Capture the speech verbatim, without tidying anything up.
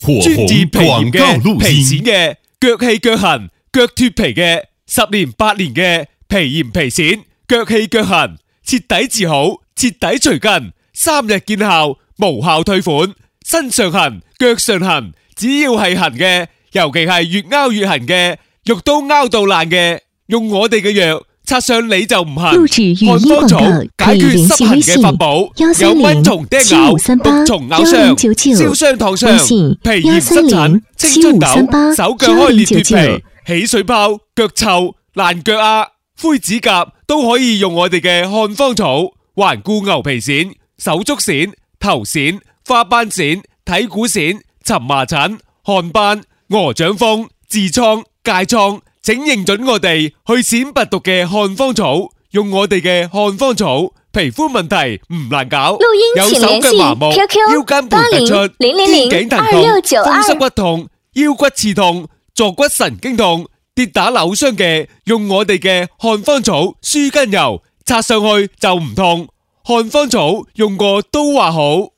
專治皮炎嘅、皮癬嘅、腳氣腳痕、腳脫皮嘅，十年八年嘅皮炎皮癬、腳氣腳痕，徹底治好，徹底除根，三日見效，無效退款。身上痕、腳上痕，只要係痕嘅，尤其係越拗越痕嘅，肉都拗到爛嘅，用我哋嘅藥擦上你就唔痕。漢方草解決濕痕嘅法寶，有蚊蟲叮咬、毒蟲咬傷、燒傷燙傷、皮炎濕疹、青春痘、手腳開裂脫皮、起水泡、腳臭、爛腳啊、灰指甲，都可以用我哋嘅漢方草，環顧牛皮癬、手足癬、頭癬、花斑癬、體股癬、蕁麻疹、汗斑、鵝掌風、痔瘡、疥瘡，請認準我哋去癬拔毒嘅漢方草，用我哋嘅漢方草，皮膚問題唔難搞。有手腳麻木、腰間盤突出、肩頸疼痛、風濕骨痛、腰骨刺痛、坐骨神經痛、跌打扭傷嘅，用我哋嘅漢方草舒筋油，擦上去就唔痛。漢方草用過都話好。